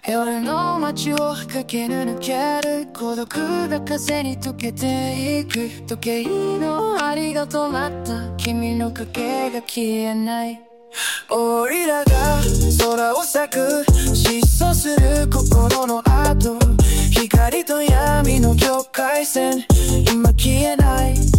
夜の街を駆け抜ける孤独な風に溶けていく時計の針が止まった君の影が消えない俺らが空を咲く疾走する心の跡光と闇の境界線今消えない